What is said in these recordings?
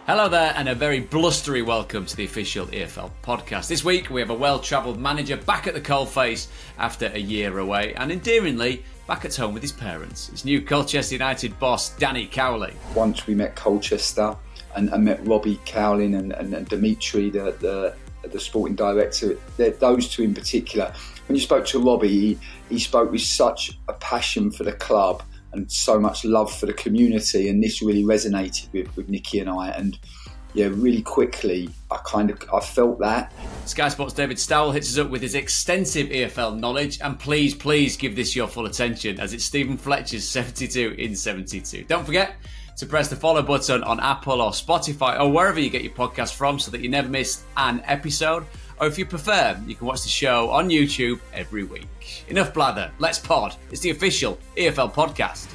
Hello there, and a very blustery welcome to the official EFL podcast. This week we have a well-travelled manager back at the coalface after a year away, and endearingly back at home with his parents. His new Colchester United boss, Danny Cowley. Once we met Colchester and met Robbie Cowling and Dimitri, the sporting director, those two in particular. When you spoke to Robbie, he spoke with such a passion for the club and so much love for the community, and this really resonated with Nicky and I. And yeah, really quickly, I felt that. Sky Sports' David Stowell hits us up with his extensive EFL knowledge, and please give this your full attention as it's Stephen Fletcher's 72 in 72. Don't forget to press the follow button on Apple or Spotify or wherever you get your podcast from so that you never miss an episode. Or if you prefer, you can watch the show on YouTube every week. Enough blather, let's pod. It's the official EFL podcast.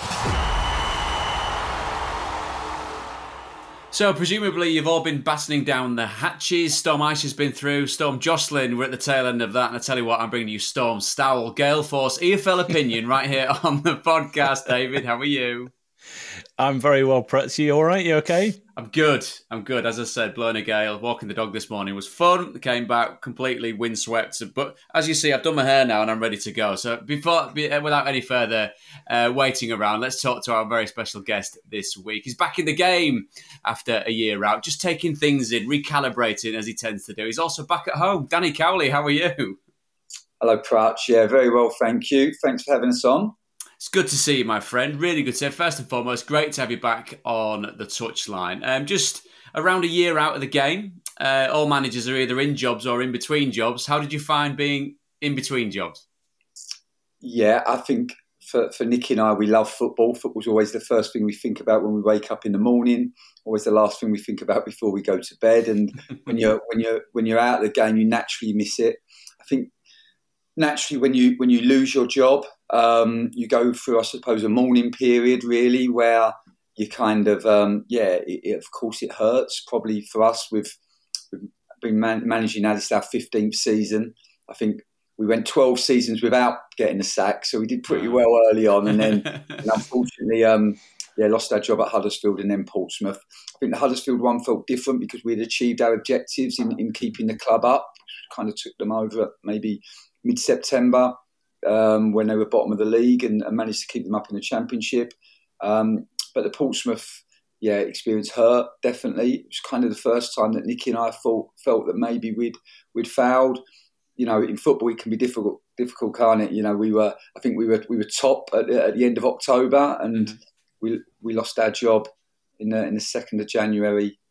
So presumably you've all been battening down the hatches. Storm Aisha has been through. Storm Jocelyn, we're at the tail end of that. And I tell you what, I'm bringing you Storm Stowell, Gale Force, EFL opinion right here on the podcast. David, how are you? I'm very well, Pretz. You all right? You okay? I'm good. As I said, blowing a gale. Walking the dog this morning was fun. Came back completely windswept. But as you see, I've done my hair now and I'm ready to go. So without any further waiting around, let's talk to our very special guest this week. He's back in the game after a year out, just taking things in, recalibrating as he tends to do. He's also back at home. Danny Cowley, how are you? Hello, Pratch. Yeah, very well, thank you. Thanks for having us on. It's good to see you, my friend. Really good to see you. First and foremost, great to have you back on the touchline. Just around a year out of the game, all managers are either in jobs or in between jobs. How did you find being in between jobs? Yeah, I think for Nicky and I, we love football. Football's always the first thing we think about when we wake up in the morning. Always the last thing we think about before we go to bed. And when you're out of the game, you naturally miss it. I think naturally when you lose your job, you go through, I suppose, a mourning period really where you kind of, of course it hurts. Probably for us, we've been managing now, this is our 15th season. I think we went 12 seasons without getting a sack, so we did pretty well early on. And then unfortunately, lost our job at Huddersfield and then Portsmouth. I think the Huddersfield one felt different because we had achieved our objectives in keeping the club up. Kind of took them over at maybe mid-September when they were bottom of the league and managed to keep them up in the Championship. But the Portsmouth experience hurt, definitely. It was kind of the first time that Nicky and I felt that maybe we'd failed. You know, in football it can be difficult, can't it? You know, we were top at the end of October and we lost our job in the 2nd of January,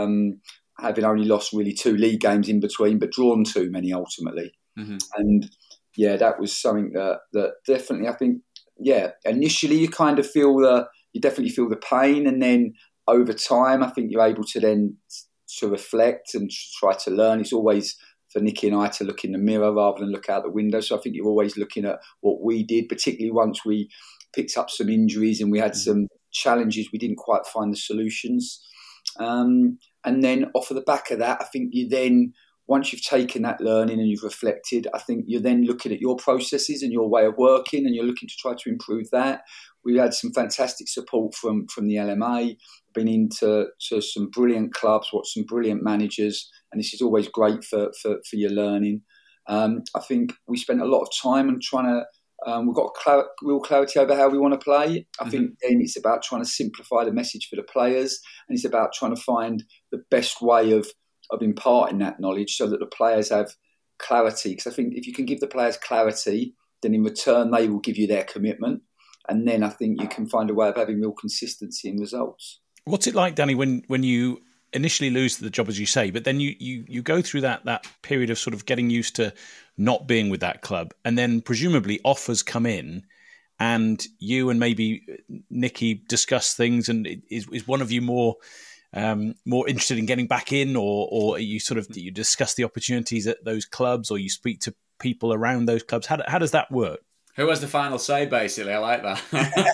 having only lost really 2 league games in between, but drawn too many ultimately. Mm-hmm. And yeah, that was something that definitely, I think, initially you kind of definitely feel the pain, and then over time, I think you're able to then to reflect and try to learn. It's always for Nicky and I to look in the mirror rather than look out the window. So I think you're always looking at what we did, particularly once we picked up some injuries and we had some challenges, we didn't quite find the solutions. And then off of the back of that, I think you then, once you've taken that learning and you've reflected, I think you're then looking at your processes and your way of working and you're looking to try to improve that. We had some fantastic support from the LMA, been into some brilliant clubs, watched some brilliant managers, and this is always great for your learning. I think we spent a lot of time and trying to, we've got real clarity over how we want to play. I think then it's about trying to simplify the message for the players, and it's about trying to find the best way of imparting that knowledge so that the players have clarity. Because I think if you can give the players clarity, then in return they will give you their commitment. And then I think you can find a way of having real consistency in results. What's it like, Danny, when you initially lose the job, as you say, but then you go through that period of sort of getting used to not being with that club, and then presumably offers come in and you and maybe Nicky discuss things, and is one of you more interested in getting back in, or you sort of you discuss the opportunities at those clubs, or you speak to people around those clubs? How does that work? Who has the final say? Basically, I like that.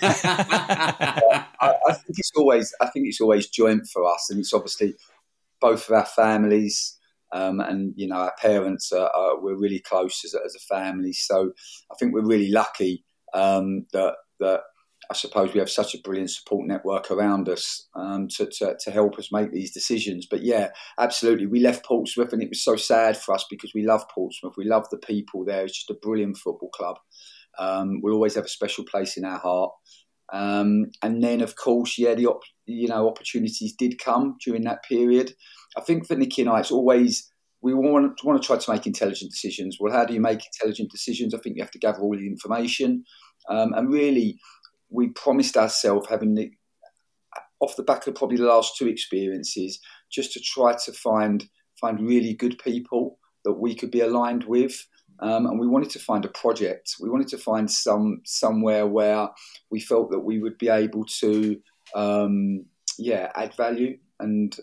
I think it's always joint for us, and it's obviously both of our families, and you know our parents we're really close as a family. So I think we're really lucky that I suppose we have such a brilliant support network around us to help us make these decisions. But yeah, absolutely. We left Portsmouth and it was so sad for us because we love Portsmouth. We love the people there. It's just a brilliant football club. We'll always have a special place in our heart. And then, of course, the opportunities did come during that period. I think for Nicky and I, it's always, we want to try to make intelligent decisions. Well, how do you make intelligent decisions? I think you have to gather all the information. And really, we promised ourselves, off the back of probably the last two experiences, just to try to find really good people that we could be aligned with. And we wanted to find a project. We wanted to find somewhere where we felt that we would be able to, add value. And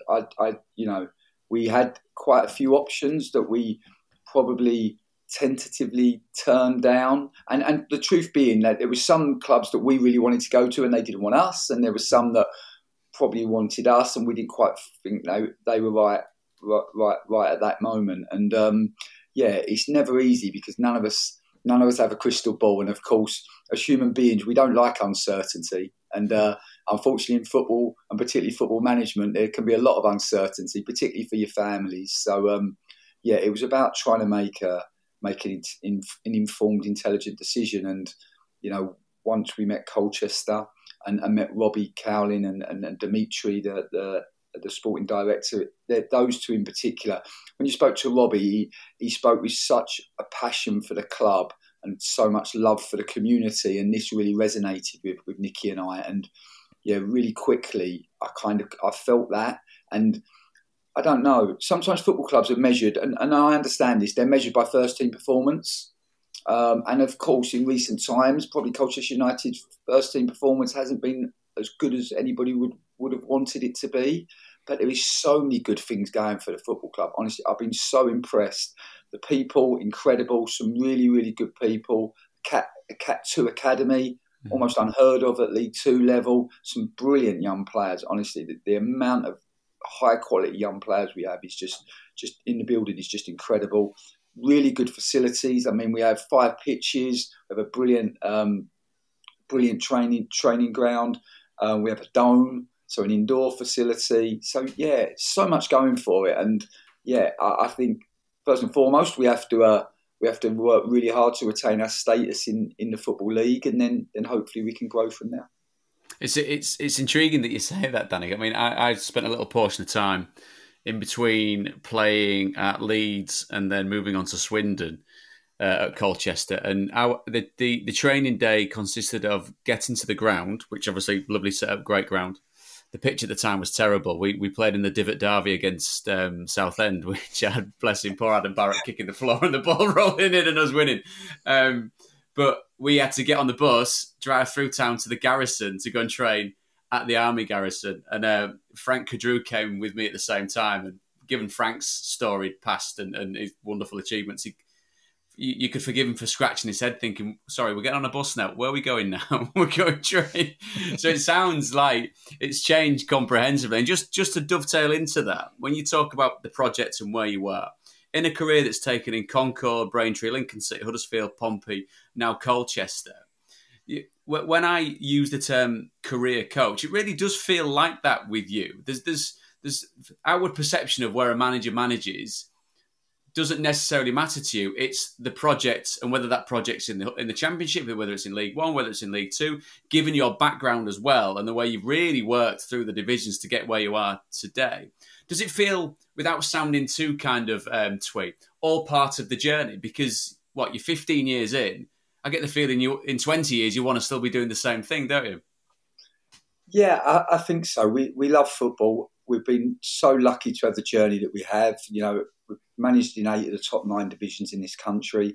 we had quite a few options that we probably tentatively turned down. And the truth being that there were some clubs that we really wanted to go to and they didn't want us. And there were some that probably wanted us and we didn't quite think they were right at that moment. And it's never easy because none of us have a crystal ball. And of course, as human beings, we don't like uncertainty. And unfortunately in football, and particularly football management, there can be a lot of uncertainty, particularly for your families. So, it was about trying to make an informed, intelligent decision. And, once we met Colchester and met Robbie Cowling and Dimitri, the sporting director, those two in particular, when you spoke to Robbie, he spoke with such a passion for the club and so much love for the community. And this really resonated with Nicky and I. And really quickly, I felt that. And I don't know, sometimes football clubs are measured, and I understand this, they're measured by first team performance. And of course, in recent times, probably Colchester United's first team performance hasn't been as good as anybody would have wanted it to be. But there is so many good things going for the football club. Honestly, I've been so impressed. The people, incredible, some really, really good people. Cat 2 Academy, almost unheard of at League 2 level. Some brilliant young players. Honestly, the amount of high quality young players we have is just in the building is just incredible. Really good facilities. I mean, we have 5 pitches. We have a brilliant training ground. We have a dome, so an indoor facility. So so much going for it. And I think first and foremost we have to work really hard to retain our status in the Football League, and then hopefully we can grow from there. It's intriguing that you say that, Danny. I mean, I spent a little portion of time in between playing at Leeds and then moving on to Swindon at Colchester. And the training day consisted of getting to the ground, which obviously lovely setup, great ground. The pitch at the time was terrible. We played in the Divot Derby against Southend, which had, bless him, poor Adam Barrett kicking the floor and the ball rolling in and us winning. But we had to get on the bus, drive through town to the garrison to go and train at the Army garrison. And Frank Kadru came with me at the same time. And given Frank's storied past and his wonderful achievements, you could forgive him for scratching his head thinking, sorry, we're getting on a bus now. Where are we going now? We're going train. So it sounds like it's changed comprehensively. And just to dovetail into that, when you talk about the project and where you were, in a career that's taken in Concord, Braintree, Lincoln City, Huddersfield, Pompey, now Colchester, when I use the term career coach, it really does feel like that with you. There's outward perception of where a manager manages doesn't necessarily matter to you. It's the project, and whether that project's in the Championship, whether it's in League One, whether it's in League Two, given your background as well and the way you've really worked through the divisions to get where you are today. Does it feel, without sounding too kind of twee, all part of the journey? Because, you're 15 years in, I get the feeling in 20 years you want to still be doing the same thing, don't you? Yeah, I think so. We love football. We've been so lucky to have the journey that we have. We've managed in 8 of the top 9 divisions in this country.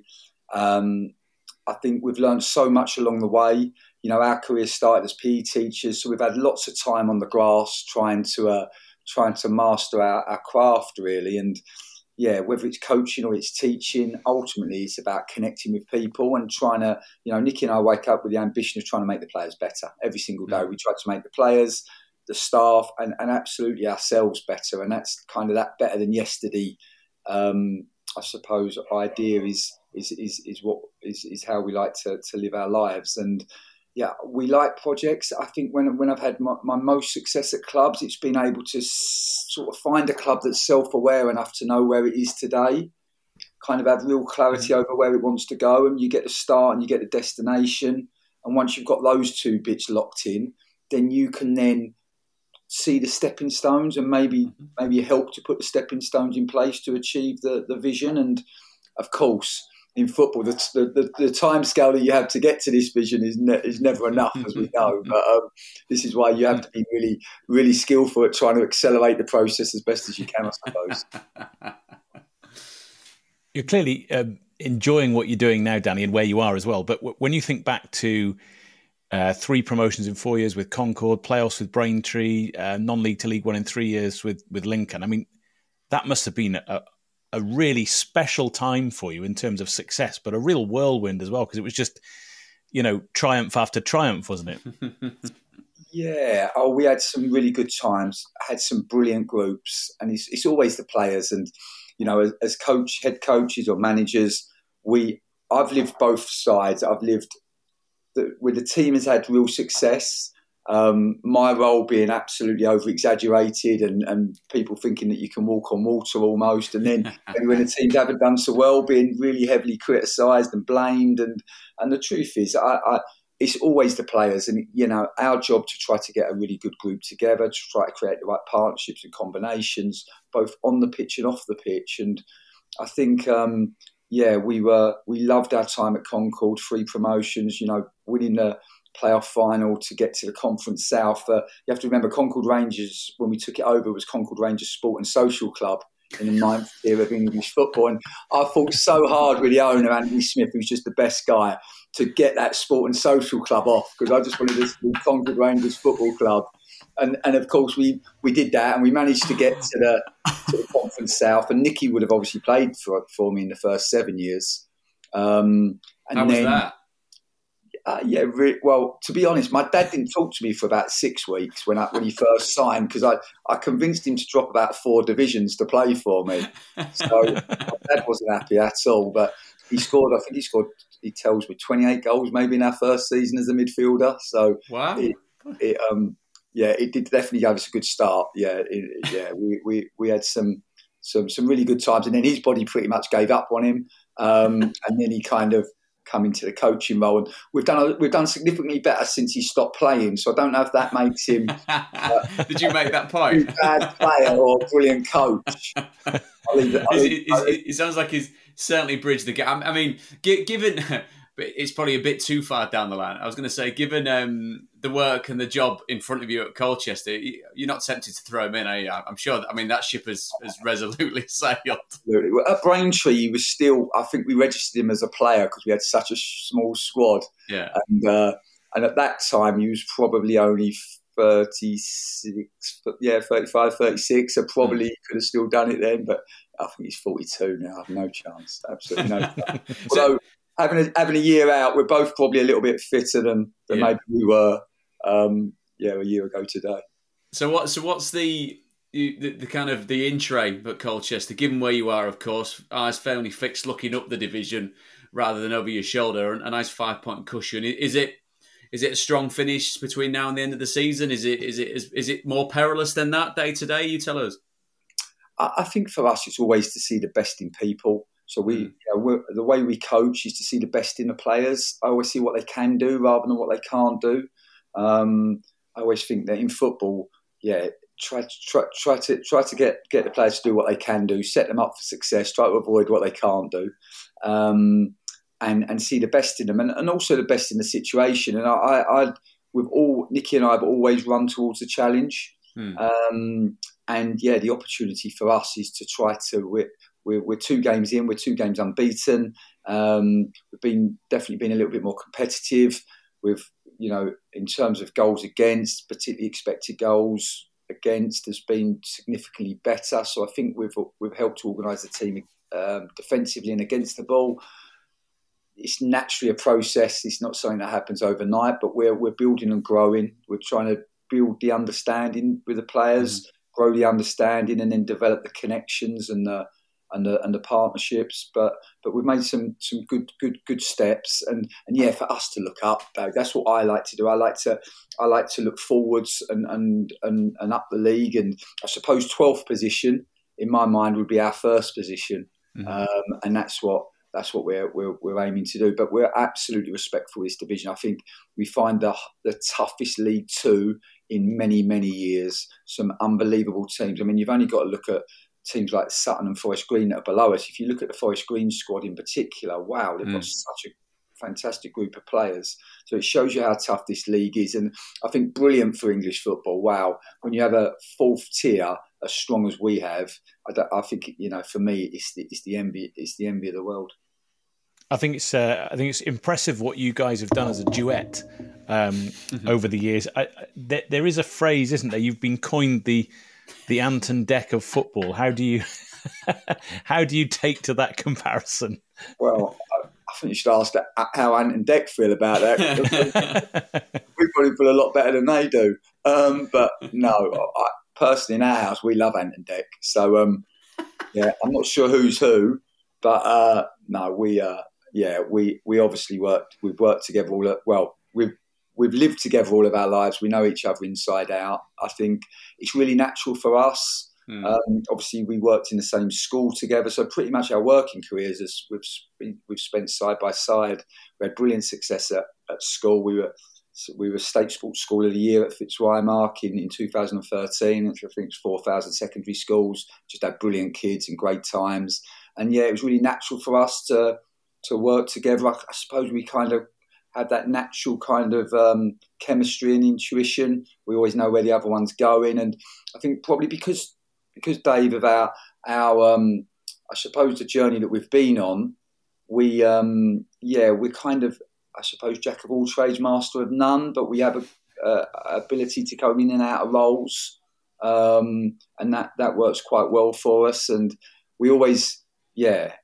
I think we've learned so much along the way. Our career started as PE teachers, so we've had lots of time on the grass trying to master our craft, really. And whether it's coaching or it's teaching, ultimately it's about connecting with people and trying to, Nicky and I wake up with the ambition of trying to make the players better every single day. We try to make the players, the staff, and absolutely ourselves better. And that's kind of that better than yesterday, I suppose, idea is how we like to live our lives. And we like projects. I think when I've had my most success at clubs, it's been able to sort of find a club that's self-aware enough to know where it is today, kind of have real clarity over where it wants to go, and you get the start and you get the destination. And once you've got those two bits locked in, then you can then see the stepping stones and maybe help to put the stepping stones in place to achieve the vision. And of course, in football, the time scale that you have to get to this vision is never enough, as we know. But this is why you have to be really, really skillful at trying to accelerate the process as best as you can, I suppose. You're clearly enjoying what you're doing now, Danny, and where you are as well. But when you think back to 3 promotions in 4 years with Concord, playoffs with Braintree, non-league to League One in 3 years with Lincoln, I mean, that must have been a really special time for you in terms of success, but a real whirlwind as well, because it was just, triumph after triumph, wasn't it? Yeah. Oh, we had some really good times, had some brilliant groups, and it's always the players. And, as head coaches or managers, I've lived both sides. I've lived where the team has had real success, my role being absolutely over-exaggerated and people thinking that you can walk on water almost. And then when the teams haven't done so well, being really heavily criticised and blamed. And the truth is, it's always the players. And, our job to try to get a really good group together, to try to create the right partnerships and combinations, both on the pitch and off the pitch. And I think... we loved our time at Concord, 3 promotions, winning the playoff final to get to the Conference South. You have to remember, Concord Rangers, when we took it over, was Concord Rangers Sport and Social Club in the 9th tier of English football. And I fought so hard with the owner, Andy Smith, who's just the best guy, to get that Sport and Social Club off, because I just wanted this to be Concord Rangers Football Club. And of course, we did that, and we managed to get to the Conference South. And Nicky would have obviously played for me in the first 7 years. How was that? Well, to be honest, my dad didn't talk to me for about 6 weeks when he first signed, because I convinced him to drop about 4 divisions to play for me. So my dad wasn't happy at all. But he scored. I think he scored. He tells me 28 goals maybe in our first season as a midfielder. So wow. It did definitely give us a good start. We had some really good times, and then his body pretty much gave up on him, and then he kind of come into the coaching role. And we've done significantly better since he stopped playing. So I don't know if that makes him. Did you make that point? A bad player or a brilliant coach. It sounds like he's certainly bridged the gap. I mean, given. But it's probably a bit too far down the line. I was going to say, given the work and the job in front of you at Colchester, you're not tempted to throw him in, are you? I'm sure. That ship has resolutely sailed. Absolutely. Well, at Braintree, he was still. I think we registered him as a player because we had such a small squad. Yeah. And at that time, he was probably only 36. 35, 36. So probably could have still done it then. But I think he's 42 now. I have no chance. Absolutely no chance. Although, having a year out, we're both probably a little bit fitter than maybe we were, a year ago today. So what's the kind of the in tray at Colchester? Given where you are, of course, eyes firmly fixed, looking up the division rather than over your shoulder, a nice 5-point cushion. Is it a strong finish between now and the end of the season? Is it more perilous than that day to day? You tell us. I think for us, it's always to see the best in people. So the way we coach is to see the best in the players. I always see what they can do rather than what they can't do. I always think that in football, try to get the players to do what they can do, set them up for success, try to avoid what they can't do, and see the best in them, and also the best in the situation. And Nicky and I have always run towards the challenge. The opportunity for us is to try to. We're 2 games in. We're 2 games unbeaten. We've definitely been a little bit more competitive. We've, in terms of goals against, particularly expected goals against, has been significantly better. So I think we've helped to organise the team defensively and against the ball. It's naturally a process. It's not something that happens overnight, but we're building and growing. We're trying to build the understanding with the players, grow the understanding, and then develop the connections and the the partnerships, but we've made some good steps, and yeah, for us to look up, that's what I like to do. I like to look forwards and up the league, and I suppose 12th position in my mind would be our first position, and that's what we're aiming to do. But we're absolutely respectful of this division. I think we find the toughest League Two in many years. Some unbelievable teams. I mean, you've only got to look at teams like Sutton and Forest Green that are below us. If you look at the Forest Green squad in particular, wow, they've got such a fantastic group of players. So it shows you how tough this league is, and I think brilliant for English football. Wow, when you have a fourth tier as strong as we have, I think, you know, for me, it's the envy of the world. I think it's impressive what you guys have done as a duet over the years. There is a phrase, isn't there? You've been coined the Ant and Dec of football. How do you take to that comparison? Well, I think you should ask how Ant and Dec feel about that. We probably feel a lot better than they do. But no, personally in our house we love Ant and Dec. So yeah, I'm not sure who's who, but no, we obviously we've worked together we've lived together all of our lives. We know each other inside out. I think it's really natural for us. Obviously, we worked in the same school together, so pretty much our working careers we've spent side by side. We had brilliant success at school. We were State Sports School of the Year at Fitzwaymark in 2013, which I think was 4,000 secondary schools. Just had brilliant kids and great times. And yeah, it was really natural for us to work together. I suppose we kind of had that natural kind of chemistry and intuition. We always know where the other one's going, and I think probably because Dave, of our I suppose the journey that we've been on, we're kind of, I suppose, jack of all trades, master of none, but we have a ability to go in and out of roles, and that works quite well for us. And we always, we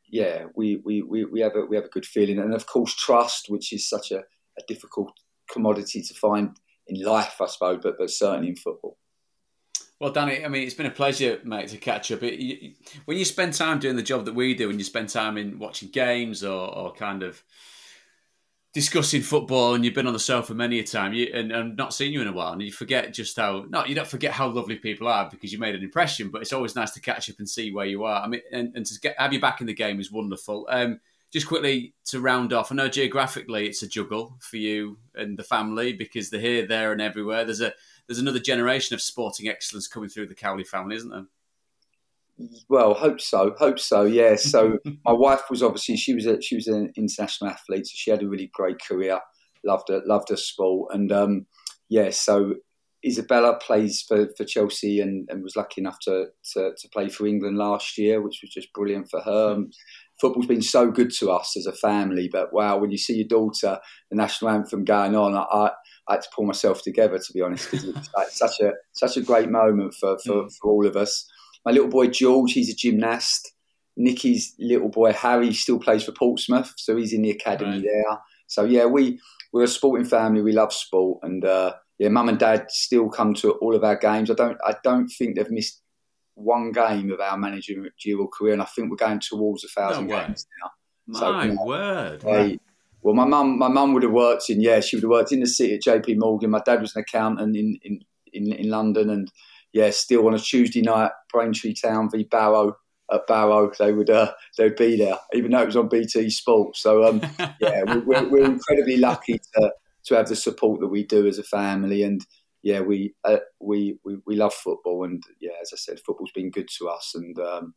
have a good feeling, and of course trust, which is such a difficult commodity to find in life, I suppose, but certainly in football. Well, Danny, I mean, it's been a pleasure, mate, to catch up. When you spend time doing the job that we do, and you spend time in watching games or kind of discussing football, and you've been on the sofa many a time, and not seen you in a while, and you forget just you don't forget how lovely people are because you made an impression, but it's always nice to catch up and see where you are. I mean, and to have you back in the game is wonderful. Just quickly to round off, I know geographically it's a juggle for you and the family because they're here, there, and everywhere. There's another generation of sporting excellence coming through the Cowley family, isn't there? Well, hope so. Yeah. So my wife was obviously she was an international athlete, so she had a really great career. Loved her sport, and so Isabella plays for Chelsea and was lucky enough to play for England last year, which was just brilliant for her. Football's been so good to us as a family, but wow, when you see your daughter, the national anthem going on, I had to pull myself together, to be honest, because it's like such a great moment for all of us. My little boy George, he's a gymnast. Nicky's little boy Harry still plays for Portsmouth, so he's in the academy there. So yeah, we're a sporting family. We love sport, and Mum and Dad still come to all of our games. I don't think they've missed one game of our managerial career, and I think we're going towards 1,000 games now. My word! Well, my mum would have worked in the city at JP Morgan. My dad was an accountant in London, and still on a Tuesday night, Braintree Town v Barrow at Barrow, they'd be there, even though it was on BT Sport. So we're incredibly lucky to have the support that we do as a family, and we love football, and as I said, football's been good to us, and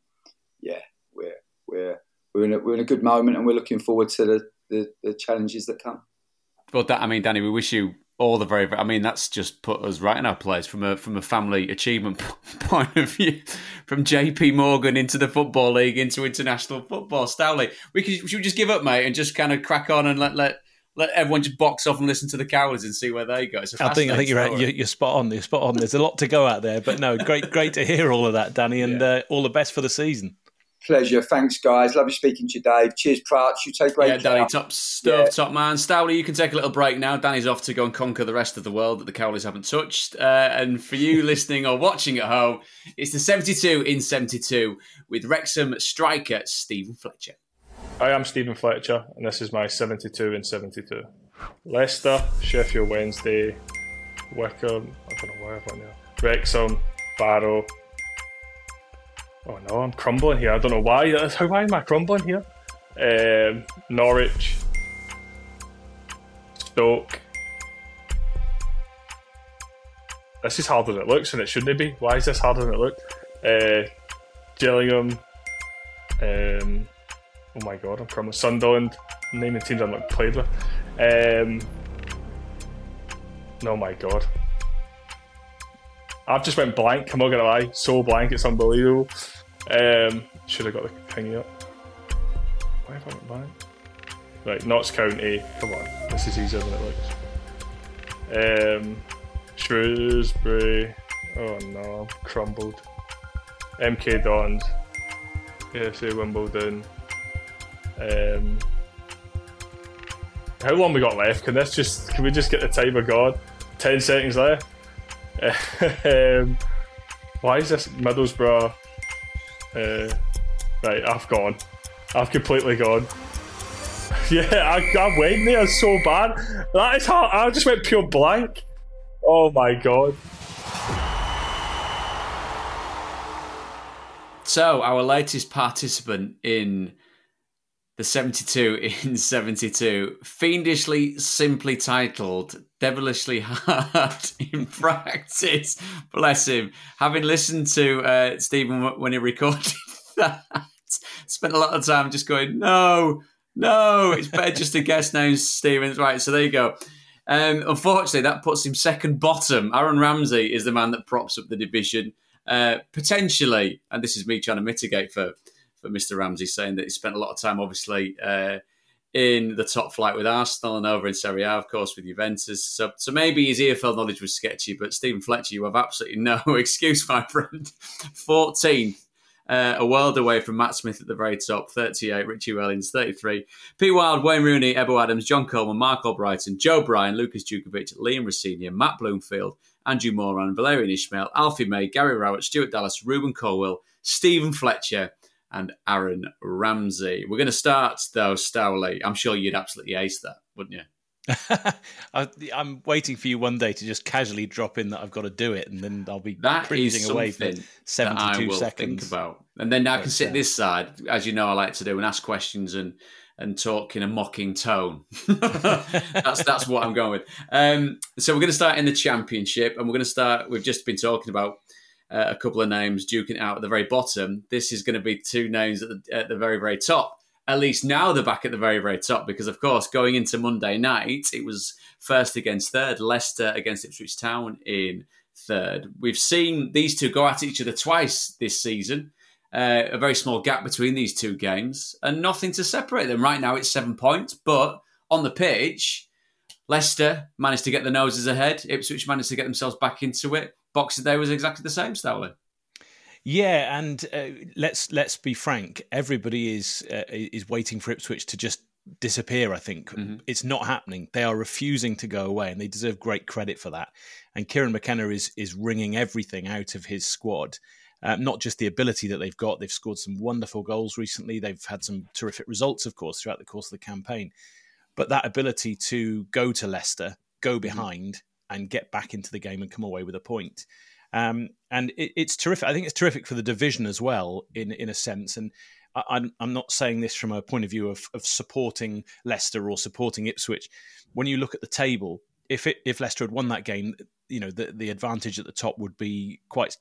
we're in a good moment, and we're looking forward to the challenges that come. Well, Danny, we wish you all the very. I mean, that's just put us right in our place from a family achievement point of view. From JP Morgan into the Football League into international football, Stowley. Should we just give up, mate, and just kind of crack on and let everyone just box off and listen to the Cowleys and see where they go. I think you're right. You're spot on. You're spot on. There's a lot to go out there, but no, great to hear all of that, Danny, and all the best for the season. Pleasure. Thanks, guys. Lovely speaking to you, Dave. Cheers, Pratch. You take great care. Danny, top stuff, top man. Stowley, you can take a little break now. Danny's off to go and conquer the rest of the world that the Cowleys haven't touched. And for you listening or watching at home, it's the 72 in 72 with Wrexham striker Stephen Fletcher. I am Stephen Fletcher, and this is my 72 in 72. Leicester, Sheffield Wednesday, Wycombe, I don't know where I've got there. Wrexham, Barrow. Oh no, I'm crumbling here. I don't know why. Why am I crumbling here? Norwich, Stoke. This is harder than it looks, and it shouldn't be. Why is this harder than it looked? Gillingham. Oh my god, I'm crumbling. Sunderland. I'm naming teams I've not played with. Oh my god. I've just went blank, I'm not gonna lie. So blank, it's unbelievable. Should have got the thingy up. Why have I went blank? Right, Notts County. Come on, this is easier than it looks. Shrewsbury. Oh no, I'm crumbled. MK Dons. AFC Wimbledon. How long we got left? Can we just get the timer going? 10 seconds left. Why is this Middlesbrough? Right, I've gone. I've completely gone. Yeah, I went there so bad. That is hard. I just went pure blank. Oh my god. So, our latest participant in the 72 in 72, fiendishly simply titled Devilishly Hard in Practice. Bless him. Having listened to Stephen when he recorded that, spent a lot of time just going, no, it's better just to guess names, Stephen. Right, so there you go. Unfortunately, that puts him second bottom. Aaron Ramsey is the man that props up the division. Potentially, and this is me trying to mitigate for Mr. Ramsey, saying that he spent a lot of time, obviously, in the top flight with Arsenal and over in Serie A, of course, with Juventus. So maybe his EFL knowledge was sketchy, but Stephen Fletcher, you have absolutely no excuse, my friend. 14th, a world away from Matt Smith at the very top, 38, Richie Wellings, 33, P. Wild, Wayne Rooney, Ebo Adams, John Coleman, Mark Albrighton, Joe Bryan, Lucas Djukovic, Liam Rossini, Matt Bloomfield, Andrew Moran, Valerian Ishmael, Alfie May, Gary Rowett, Stuart Dallas, Ruben Colwell, Stephen Fletcher, and Aaron Ramsey. We're going to start, though, Stowley. I'm sure you'd absolutely ace that, wouldn't you? I'm waiting for you one day to just casually drop in that I've got to do it, and then I'll be cringing away for 72 I will seconds. Think about. And then I can sit this side, as you know I like to do, and ask questions and talk in a mocking tone. That's what I'm going with. So we're going to start in the Championship, and we're going to start, we've just been talking about a couple of names duking it out at the very bottom. This is going to be two names at the very, very top. At least now they're back at the very, very top because, of course, going into Monday night, it was first against third, Leicester against Ipswich Town in third. We've seen these two go at each other twice this season. A very small gap between these two games and nothing to separate them. Right now it's 7 points, but on the pitch, Leicester managed to get the noses ahead. Ipswich managed to get themselves back into it. Boxing Day was exactly the same, Stowley. Yeah, and let's be frank. Everybody is waiting for Ipswich to just disappear. I think it's not happening. They are refusing to go away, and they deserve great credit for that. And Kieran McKenna is wringing everything out of his squad. Not just the ability that they've got. They've scored some wonderful goals recently. They've had some terrific results, of course, throughout the course of the campaign. But that ability to go to Leicester, go behind, and get back into the game and come away with a point. And it's terrific. I think it's terrific for the division as well, in a sense. And I'm not saying this from a point of view of supporting Leicester or supporting Ipswich. When you look at the table, if Leicester had won that game, you know the advantage at the top would be quite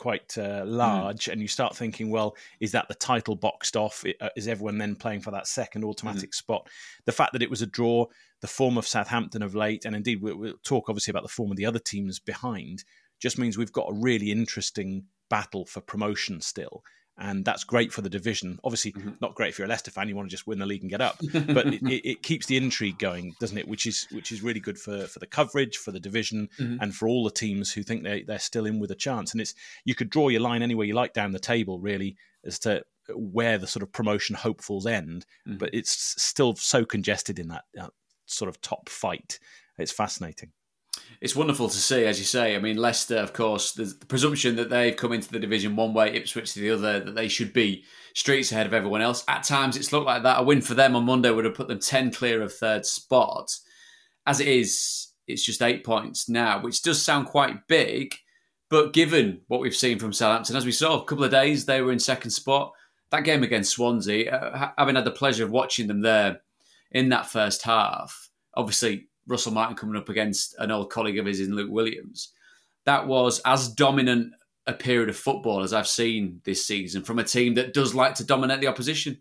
large, and you start thinking, well, is that the title boxed off? Is everyone then playing for that second automatic spot? The fact that it was a draw, the form of Southampton of late, and indeed we'll talk obviously about the form of the other teams behind, just means we've got a really interesting battle for promotion still. And that's great for the division. Obviously, not great if you're a Leicester fan. You want to just win the league and get up. But it keeps the intrigue going, doesn't it? Which is really good for the coverage, for the division, and for all the teams who think they're still in with a chance. And you could draw your line anywhere you like down the table, really, as to where the sort of promotion hopefuls end, but it's still so congested in that sort of top fight. It's fascinating. It's wonderful to see, as you say. I mean, Leicester, of course, there's the presumption that they've come into the division one way, Ipswich to the other, that they should be streets ahead of everyone else. At times, it's looked like that. A win for them on Monday would have put them 10 clear of third spot. As it is, it's just 8 points now, which does sound quite big. But given what we've seen from Southampton, as we saw a couple of days, they were in second spot. That game against Swansea, having had the pleasure of watching them there in that first half, obviously Russell Martin coming up against an old colleague of his in Luke Williams, that was as dominant a period of football as I've seen this season from a team that does like to dominate the opposition.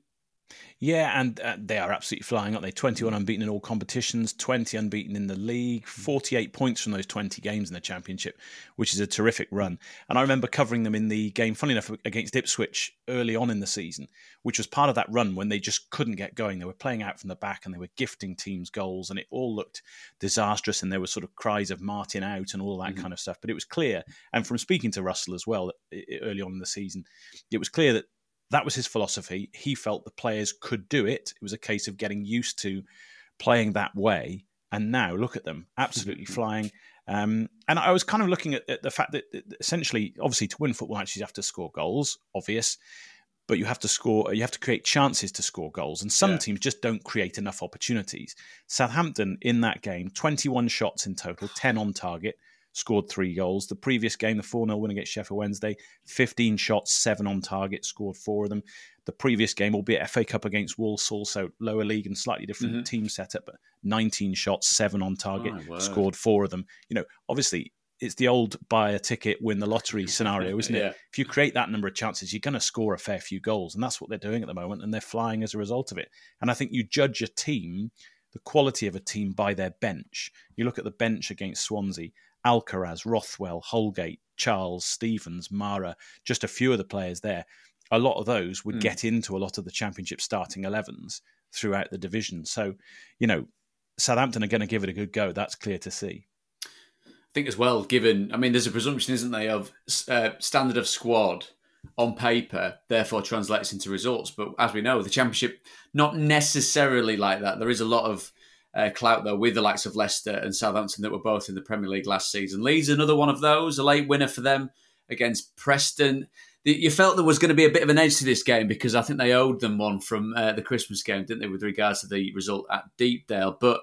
Yeah, and they are absolutely flying, aren't they? 21 unbeaten in all competitions, 20 unbeaten in the league, 48 points from those 20 games in the Championship, which is a terrific run. And I remember covering them in the game, funny enough, against Ipswich early on in the season, which was part of that run when they just couldn't get going. They were playing out from the back and they were gifting teams goals, and it all looked disastrous, and there were sort of cries of Martin out and all that kind of stuff. But it was clear, and from speaking to Russell as well early on in the season, it was clear that was his philosophy. He felt the players could do it. It was a case of getting used to playing that way. And now look at them, absolutely flying. And I was kind of looking at the fact that essentially, obviously, to win football matches, you have to score goals, obvious. But you have to create chances to score goals. And some teams just don't create enough opportunities. Southampton in that game, 21 shots in total, 10 on target, scored 3 goals. The previous game, the 4-0 win against Sheffield Wednesday, 15 shots, 7 on target, scored 4 of them. The previous game, albeit FA Cup against Walsall, so lower league and slightly different team setup, but 19 shots, 7 on target, scored 4 of them. Obviously, it's the old buy a ticket, win the lottery scenario, isn't it? If you create that number of chances, you're going to score a fair few goals. And that's what they're doing at the moment, and they're flying as a result of it. And I think you judge a team, the quality of a team, by their bench. You look at the bench against Swansea, Alcaraz, Rothwell, Holgate, Charles, Stevens, Mara, just a few of the players there. A lot of those would get into a lot of the Championship starting 11s throughout the division. So, Southampton are going to give it a good go. That's clear to see. I think as well, there's a presumption, isn't there, of standard of squad on paper, therefore translates into results. But as we know, the Championship, not necessarily like that. There is a lot of clout, though, with the likes of Leicester and Southampton that were both in the Premier League last season. Leeds, another one of those, a late winner for them against Preston. You felt there was going to be a bit of an edge to this game because I think they owed them one from the Christmas game, didn't they, with regards to the result at Deepdale. But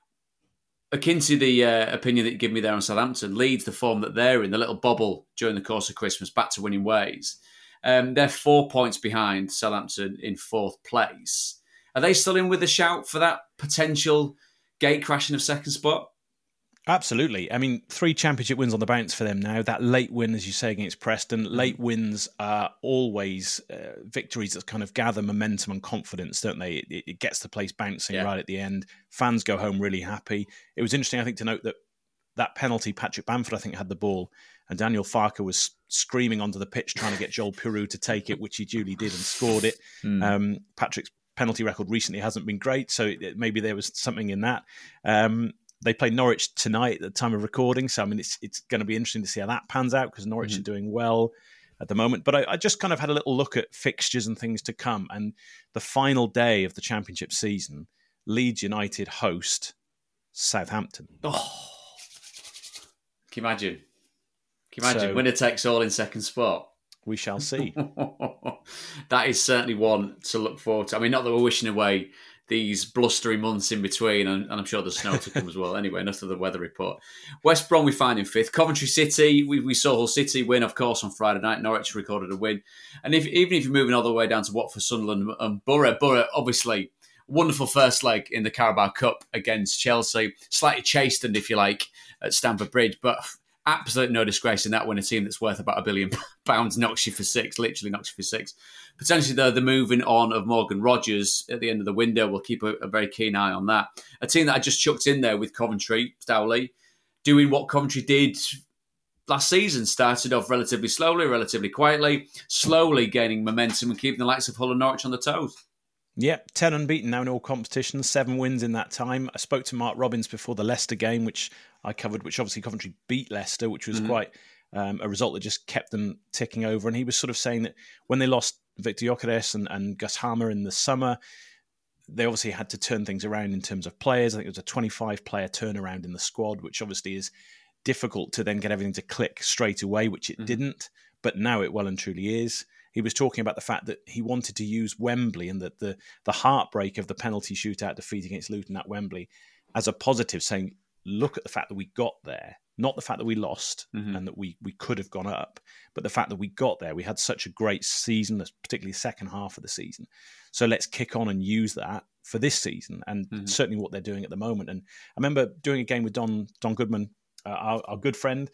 akin to the opinion that you give me there on Southampton, Leeds, the form that they're in, the little bobble during the course of Christmas, back to winning ways. They're 4 points behind Southampton in 4th place. Are they still in with a shout for that potential gate crashing of second spot? Absolutely. 3 Championship wins on the bounce for them now. That late win, as you say, against Preston. Late wins are always victories that kind of gather momentum and confidence, don't they? It gets the place bouncing right at the end. Fans go home really happy. It was interesting, I think, to note that penalty, Patrick Bamford, I think, had the ball, and Daniel Farke was screaming onto the pitch trying to get Joel Piroux to take it, which he duly did and scored it. Patrick's penalty record recently hasn't been great, so maybe there was something in that. They play Norwich tonight at the time of recording, so it's going to be interesting to see how that pans out because Norwich are doing well at the moment. But I just kind of had a little look at fixtures and things to come, and the final day of the Championship season, Leeds United host Southampton. Oh, can you imagine? Winner takes all in second spot. We shall see. That is certainly one to look forward to. Not that we're wishing away these blustery months in between, and I'm sure there's snow to come as well. Anyway, enough of the weather report. West Brom we find in 5th. Coventry City, we saw Hull City win, of course, on Friday night. Norwich recorded a win. And even if you're moving all the way down to Watford, Sunderland and Borough, obviously, wonderful first leg in the Carabao Cup against Chelsea. Slightly chastened, if you like, at Stamford Bridge, but absolutely no disgrace in that when a team that's worth about £1 billion knocks you for 6, literally knocks you for 6. Potentially, though, the moving on of Morgan Rogers at the end of the window, we'll keep a very keen eye on that. A team that I just chucked in there with Coventry, Stowley, doing what Coventry did last season. Started off relatively slowly, relatively quietly, slowly gaining momentum and keeping the likes of Hull and Norwich on the toes. Yep, 10 unbeaten now in all competitions, 7 wins in that time. I spoke to Mark Robbins before the Leicester game, which I covered, which obviously Coventry beat Leicester, which was quite a result that just kept them ticking over. And he was sort of saying that when they lost Victor Gyökeres and Gus Hamer in the summer. They obviously had to turn things around in terms of players. I think it was a 25-player turnaround in the squad, which obviously is difficult to then get everything to click straight away, which it didn't. But now it well and truly is. He was talking about the fact that he wanted to use Wembley and that the heartbreak of the penalty shootout defeat against Luton at Wembley as a positive, saying, look at the fact that we got there, not the fact that we lost and that we could have gone up, but the fact that we got there. We had such a great season, particularly the second half of the season. So let's kick on and use that for this season, and certainly what they're doing at the moment. And I remember doing a game with Don Goodman, our good friend,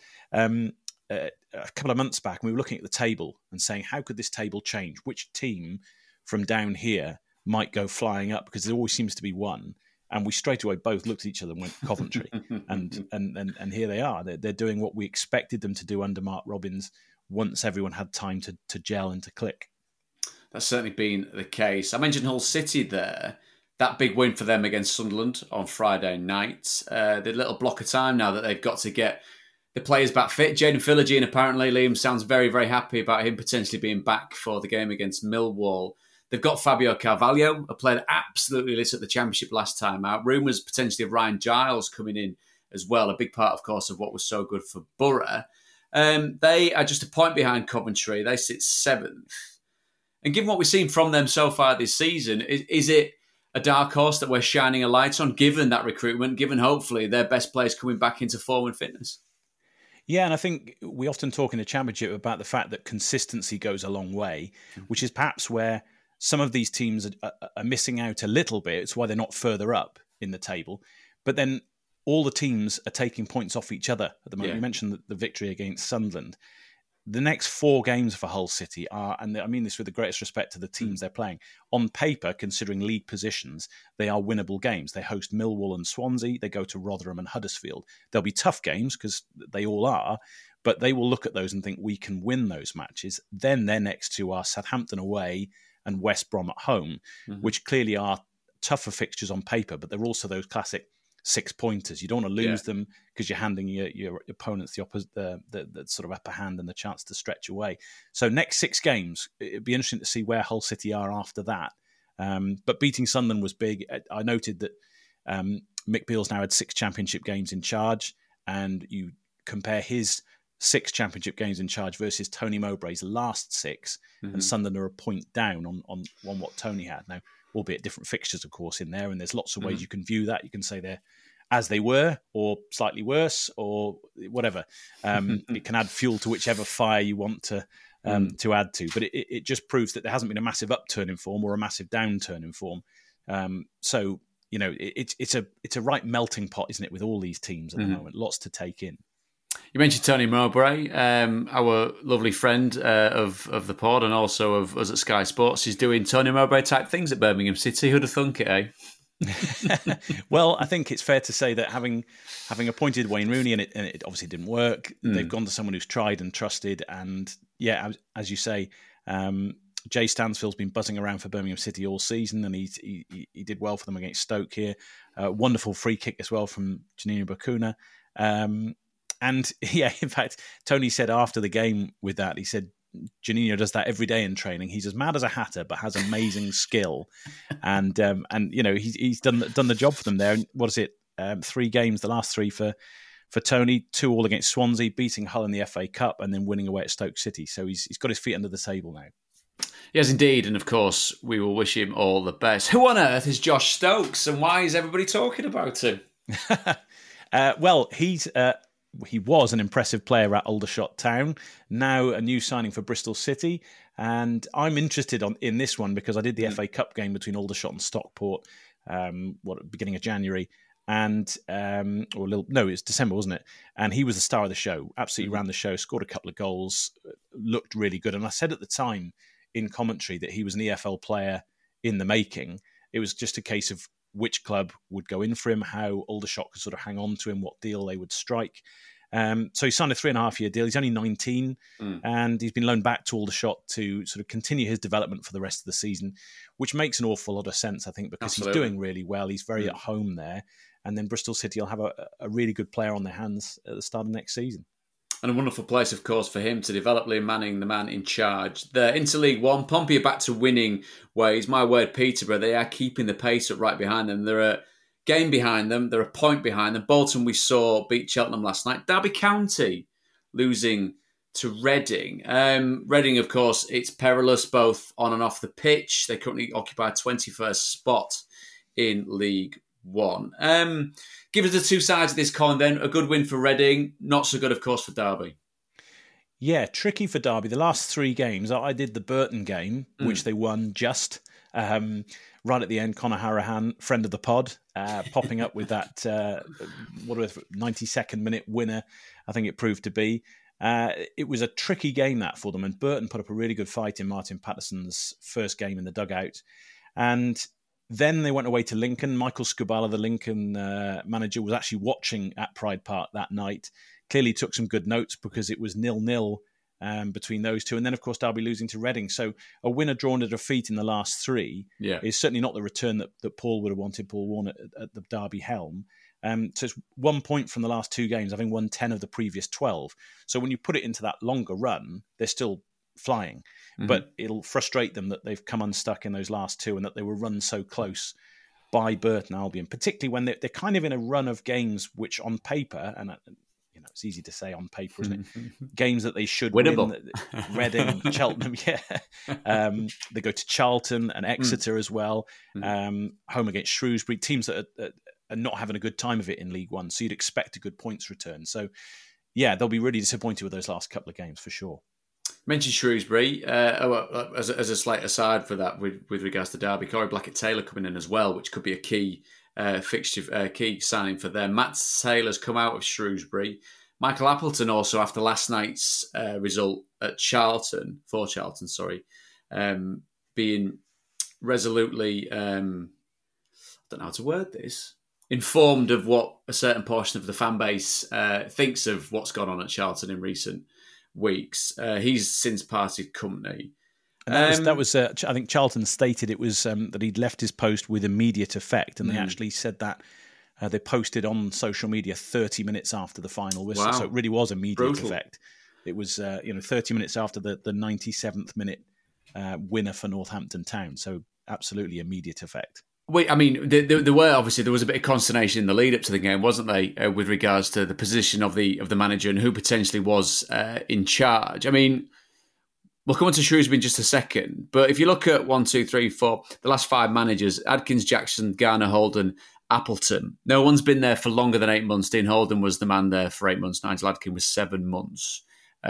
a couple of months back, and we were looking at the table and saying, how could this table change? Which team from down here might go flying up? Because there always seems to be one. And we straight away both looked at each other and went, Coventry. and here they are. They're doing what we expected them to do under Mark Robins once everyone had time to gel and to click. That's certainly been the case. I mentioned Hull City there. That big win for them against Sunderland on Friday night. The little block of time now that they've got to get the players back fit. Jaden Philogene, apparently, Liam sounds very, very happy about him potentially being back for the game against Millwall. They've got Fabio Carvalho, a player that absolutely lit at the Championship last time out. Rumours potentially of Ryan Giles coming in as well, a big part, of course, of what was so good for Borough. They are just a point behind Coventry. They sit 7th. And given what we've seen from them so far this season, is it a dark horse that we're shining a light on, given that recruitment, given hopefully their best players coming back into form and fitness? Yeah, and I think we often talk in the Championship about the fact that consistency goes a long way, which is perhaps where some of these teams are missing out a little bit. It's why they're not further up in the table. But then all the teams are taking points off each other at the moment. You mentioned the victory against Sunderland. The next 4 games for Hull City are, and I mean this with the greatest respect to the teams they're playing, on paper, considering league positions, they are winnable games. They host Millwall and Swansea. They go to Rotherham and Huddersfield. They'll be tough games because they all are, but they will look at those and think we can win those matches. Then their next 2 are Southampton away and West Brom at home, which clearly are tougher fixtures on paper, but they're also those classic 6-pointers. You don't want to lose them because you're handing your opponents the sort of upper hand and the chance to stretch away. So next 6 games, it'd be interesting to see where Hull City are after that. But beating Sunderland was big. I noted that Mick Beale's now had 6 Championship games in charge, and you compare his 6 Championship games in charge versus Tony Mowbray's last 6, and Sunderland are a point down on what Tony had. Now, albeit different fixtures, of course, in there, and there's lots of ways you can view that. You can say they're as they were, or slightly worse, or whatever. It can add fuel to whichever fire you want to add to. But it just proves that there hasn't been a massive upturn in form or a massive downturn in form. So, you know, it's a right melting pot, isn't it, with all these teams at the moment? Lots to take in. You mentioned Tony Mowbray, our lovely friend of the pod and also of us at Sky Sports. He's doing Tony Mowbray type things at Birmingham City. Who'd have thunk it, eh? Well, I think it's fair to say that having appointed Wayne Rooney and it obviously didn't work, they've gone to someone who's tried and trusted. And yeah, as you say, Jay Stansfield's been buzzing around for Birmingham City all season, and he did well for them against Stoke here. Wonderful free kick as well from Janino Bakuna. And yeah, in fact, Tony said after the game with that, he said, Janino does that every day in training. He's as mad as a hatter, but has amazing skill. And you know, he's done the job for them there. And what is it? 3 games, the last 3 for Tony, 2 all against Swansea, beating Hull in the FA Cup, and then winning away at Stoke City. So he's got his feet under the table now. Yes, indeed. And of course, we will wish him all the best. Who on earth is Josh Stokes, and why is everybody talking about him? Well, he was an impressive player at Aldershot Town, now a new signing for Bristol City. And I'm interested in this one because I did the FA Cup game between Aldershot and Stockport, beginning of January. And it was December, wasn't it? And he was the star of the show, absolutely ran the show, scored a couple of goals, looked really good. And I said at the time in commentary that he was an EFL player in the making. It was just a case of which club would go in for him, how Aldershot could sort of hang on to him, what deal they would strike. So he signed a 3.5-year deal. He's only 19 and he's been loaned back to Aldershot to sort of continue his development for the rest of the season, which makes an awful lot of sense, I think, because Absolutely. He's doing really well. He's very at home there. And then Bristol City will have a really good player on their hands at the start of next season. And a wonderful place, of course, for him to develop. Liam Manning, the man in charge. They're into League One. Pompey are back to winning ways. My word, Peterborough, they are keeping the pace up right behind them. They're a game behind them. They're a point behind them. Bolton, we saw, beat Cheltenham last night. Derby County losing to Reading. Reading, of course, it's perilous both on and off the pitch. They currently occupy 21st spot in League One. Give us the two sides of this coin then. A good win for Reading, not so good, of course, for Derby. Yeah, tricky for Derby. The last three games, I did the Burton game, which they won just. Right at the end, Conor Harahan, friend of the pod, popping up with that 92nd minute winner, I think it proved to be. It was a tricky game that for them, and Burton put up a really good fight in Martin Patterson's first game in the dugout. And then they went away to Lincoln. Michael Skubala, the Lincoln manager, was actually watching at Pride Park that night. Clearly took some good notes because it was 0-0 between those two. And then, of course, Derby losing to Reading. So a winner drawn a defeat in the last three is certainly not the return that Paul would have wanted, Paul Warne at the Derby helm. So it's 1 point from the last two games, having won 10 of the previous 12. So when you put it into that longer run, they're still flying. But it'll frustrate them that they've come unstuck in those last two and that they were run so close by Burton Albion, particularly when they're kind of in a run of games which on paper, and it's easy to say on paper, isn't it? Games that they should winnable. Win. Reading, Cheltenham, they go to Charlton and Exeter as well. Home against Shrewsbury, teams that are not having a good time of it in League One. So you'd expect a good points return. So, yeah, they'll be really disappointed with those last couple of games for sure. Mentioned Shrewsbury, as a slight aside for that with regards to Derby, Corey Blackett-Taylor coming in as well, which could be a key fixture, key signing for them. Matt Taylor's come out of Shrewsbury. Michael Appleton also, after last night's result at Charlton, being resolutely, I don't know how to word this, informed of what a certain portion of the fan base thinks of what's gone on at Charlton in recent weeks. He's since parted company. And that was I think Charlton stated it was that he'd left his post with immediate effect, and they actually said that they posted on social media 30 minutes after the final whistle. Wow. So it really was immediate effect. It was 30 minutes after the 97th minute winner for Northampton Town. So absolutely immediate effect. Wait, I mean, there was a bit of consternation in the lead up to the game, wasn't there, with regards to the position of the manager and who potentially was in charge. I mean, we'll come on to Shrewsbury in just a second, but if you look at 1, 2, 3, 4, the last five managers, Adkins, Jackson, Garner, Holden, Appleton, no one's been there for longer than 8 months. Dean Holden was the man there for 8 months. Nigel Adkins was 7 months.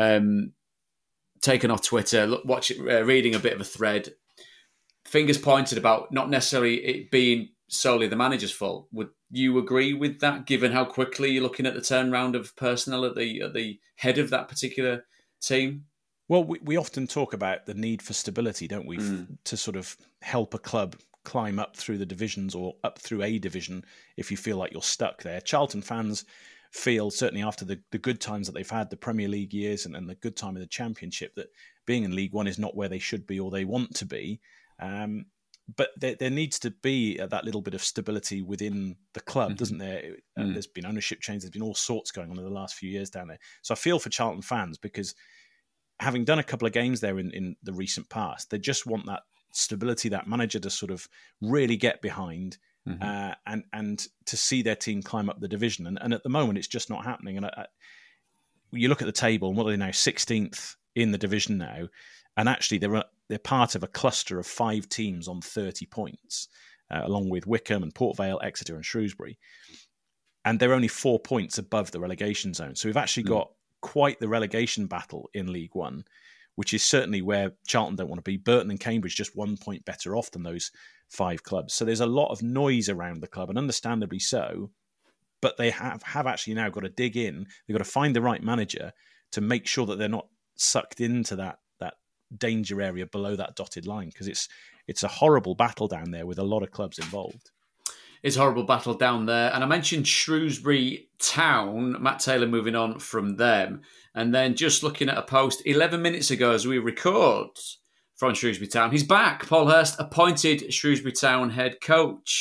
Taken off Twitter, reading a bit of a thread. Fingers pointed about not necessarily it being solely the manager's fault. Would you agree with that, given how quickly you're looking at the turnaround of personnel at the head of that particular team? Well, we often talk about the need for stability, don't we, to sort of help a club climb up through the divisions or up through a division if you feel like you're stuck there. Charlton fans feel, certainly after the good times that they've had, the Premier League years and the good time of the Championship, that being in League One is not where they should be or they want to be. But there needs to be that little bit of stability within the club, doesn't there? There's been ownership change. There's been all sorts going on in the last few years down there. So I feel for Charlton fans because having done a couple of games there in the recent past, they just want that stability, that manager to sort of really get behind and to see their team climb up the division. And at the moment, it's just not happening. And you look at the table, and what are they now? 16th in the division now. And actually, they're part of a cluster of 5 teams on 30 points, along with Wickham and Port Vale, Exeter and Shrewsbury. And they're only 4 points above the relegation zone. So we've actually got quite the relegation battle in League One, which is certainly where Charlton don't want to be. Burton and Cambridge just 1 point better off than those 5 clubs. So there's a lot of noise around the club, and understandably so. But they have actually now got to dig in. They've got to find the right manager to make sure that they're not sucked into that danger area below that dotted line, because it's a horrible battle down there with a lot of clubs involved. It's a horrible battle down there. And I mentioned Shrewsbury Town, Matt Taylor moving on from them. And then just looking at a post 11 minutes ago as we record from Shrewsbury Town, he's back. Paul Hurst appointed Shrewsbury Town head coach.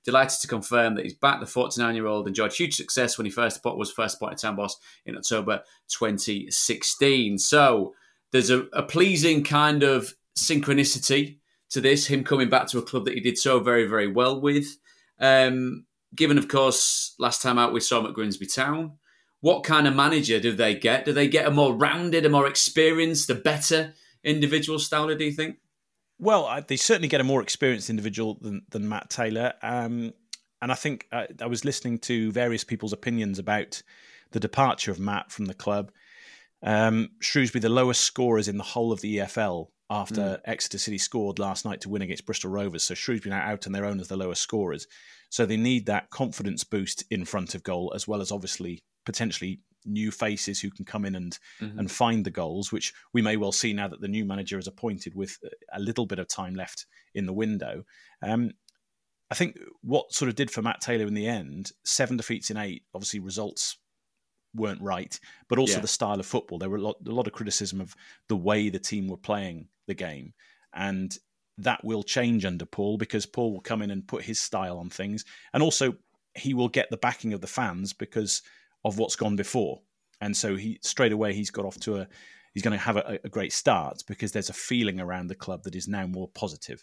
delighted to confirm that he's back. The 49-year-old enjoyed huge success when he was first appointed town boss in October 2016. So there's a pleasing kind of synchronicity to this, him coming back to a club that he did so very, very well with. Given, of course, last time out we saw him at Grimsby Town. What kind of manager do they get? Do they get a more rounded, a more experienced, a better individual, Stowler, do you think? Well, they certainly get a more experienced individual than Matt Taylor. And I think I was listening to various people's opinions about the departure of Matt from the club. Shrewsbury, the lowest scorers in the whole of the EFL after Exeter City scored last night to win against Bristol Rovers. So Shrewsbury now out on their own as the lowest scorers. So they need that confidence boost in front of goal, as well as obviously potentially new faces who can come in and find the goals, which we may well see now that the new manager is appointed with a little bit of time left in the window. I think what sort of did for Matt Taylor in the end, 7 defeats in 8, obviously results weren't right, but also the style of football. There were a lot of criticism of the way the team were playing the game, and that will change under Paul, because Paul will come in and put his style on things, and also he will get the backing of the fans because of what's gone before. And so he's going to have a great start because there's a feeling around the club that is now more positive.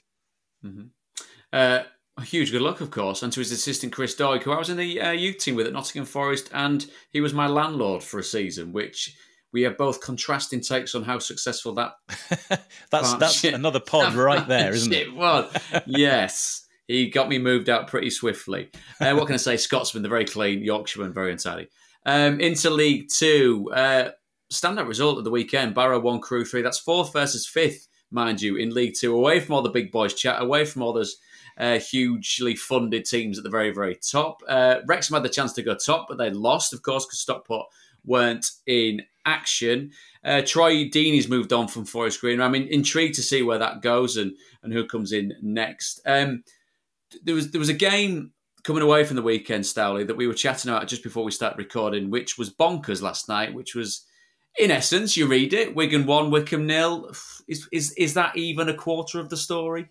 A huge good luck, of course, and to his assistant Chris Doig, who I was in the youth team with at Nottingham Forest, and he was my landlord for a season, which we have both contrasting takes on how successful that that's another pod right there, isn't it? Well, yes. He got me moved out pretty swiftly. What can I say? Scotsman, they're very clean. Yorkshireman, very untidy. Into League Two. Standout result of the weekend. Barrow 1, Crewe 3. That's 4th versus 5th, mind you, in League Two. Away from all the big boys chat, away from all those hugely funded teams at the very, very top. Wrexham had the chance to go top, but they lost, of course, because Stockport weren't in action. Troy Deeney's moved on from Forest Green. I'm intrigued to see where that goes and who comes in next. There was a game coming away from the weekend, Stowley, that we were chatting about just before we started recording, which was bonkers last night, which was, in essence, you read it, Wigan 1, Wycombe 0. Is that even a quarter of the story?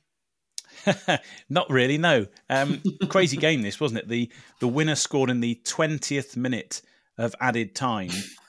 Not really, no. Crazy game this, wasn't it? The winner scored in the 20th minute of added time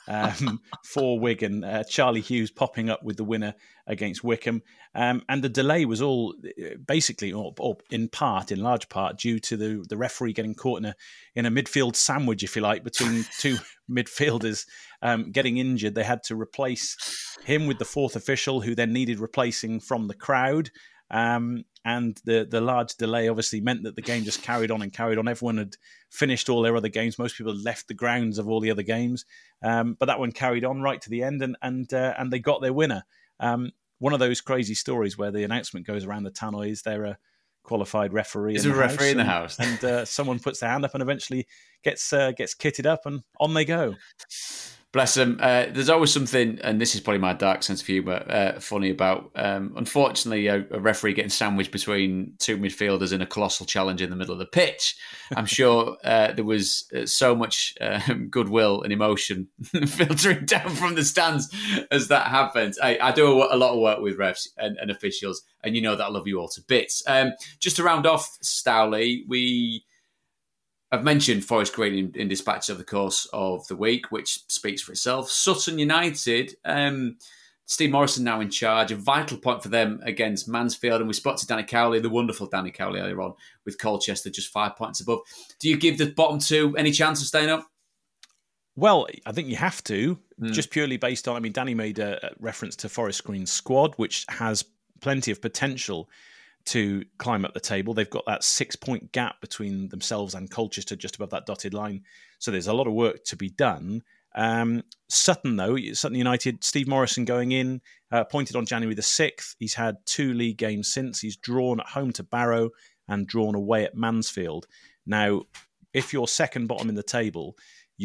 for Wigan. Charlie Hughes popping up with the winner against Wycombe. And the delay was all basically, or in large part, due to the referee getting caught in a midfield sandwich, if you like, between two midfielders getting injured. They had to replace him with the fourth official, who then needed replacing from the crowd. And the large delay obviously meant that the game just carried on and carried on. Everyone had finished all their other games. Most people had left the grounds of all the other games. But that one carried on right to the end, and they got their winner. One of those crazy stories where the announcement goes around the tannoy, is there a qualified referee in the house? And someone puts their hand up and eventually gets kitted up, and on they go. Bless them. There's always something, and this is probably my dark sense of humour, funny about, unfortunately, a referee getting sandwiched between two midfielders in a colossal challenge in the middle of the pitch. I'm sure there was so much goodwill and emotion filtering down from the stands as that happened. I do a lot of work with refs and officials, and you know that I love you all to bits. Just to round off, Stowley, I've mentioned Forest Green in dispatch of the course of the week, which speaks for itself. Sutton United, Steve Morrison now in charge, a vital point for them against Mansfield. And we spotted Danny Cowley, the wonderful Danny Cowley earlier on, with Colchester just 5 points above. Do you give the bottom two any chance of staying up? Well, I think you have to, just purely based on, Danny made a reference to Forest Green's squad, which has plenty of potential to climb up the table. They've got that 6-point gap between themselves and Colchester just above that dotted line. So there's a lot of work to be done. Sutton United, Steve Morrison going in, appointed on January the 6th. He's had 2 league games since. He's drawn at home to Barrow and drawn away at Mansfield. Now, if you're second bottom in the table,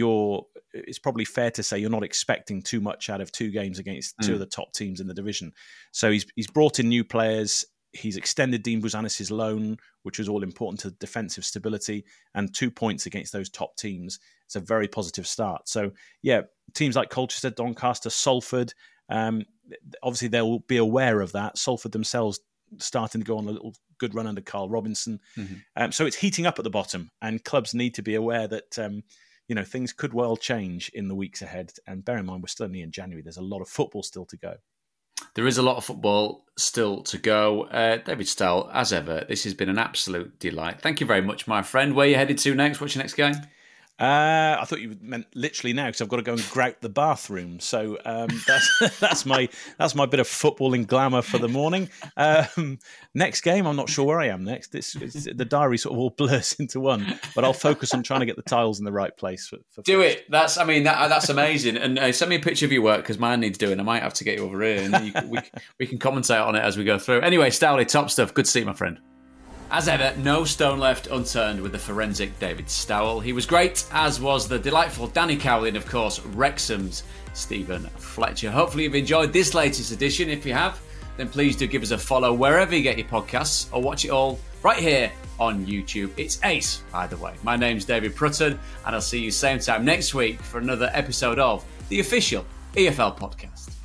it's probably fair to say you're not expecting too much out of 2 games against 2 of the top teams in the division. So he's brought in new players. He's extended Dean Bouzanis' loan, which was all important to defensive stability, and 2 points against those top teams. It's a very positive start. So, yeah, teams like Colchester, Doncaster, Salford, obviously they'll be aware of that. Salford themselves starting to go on a little good run under Carl Robinson. So it's heating up at the bottom, and clubs need to be aware that things could well change in the weeks ahead. And bear in mind, we're still only in January. There's a lot of football still to go. There is a lot of football still to go. David Stowell, as ever, this has been an absolute delight. Thank you very much, my friend. Where are you headed to next? What's your next game? I thought you meant literally now, because I've got to go and grout the bathroom. So that's my bit of footballing glamour for the morning. Next game, I'm not sure where I am next. It's the diary sort of all blurs into one, but I'll focus on trying to get the tiles in the right place. For Do it. That's amazing. And send me a picture of your work, because mine needs doing. I might have to get you over here, and we can commentate on it as we go through. Anyway, Stowley, top stuff. Good to see you, my friend. As ever, no stone left unturned with the forensic David Stowell. He was great, as was the delightful Danny Cowley, and of course, Wrexham's Stephen Fletcher. Hopefully you've enjoyed this latest edition. If you have, then please do give us a follow wherever you get your podcasts, or watch it all right here on YouTube. It's ace either way. My name's David Prutton, and I'll see you same time next week for another episode of the official EFL podcast.